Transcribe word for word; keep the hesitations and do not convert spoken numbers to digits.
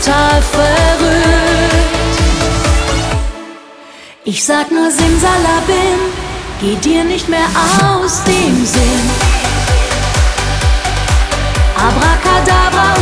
total verrückt. Ich sag nur Simsalabim, geh dir nicht mehr aus dem Sinn. Abracadabra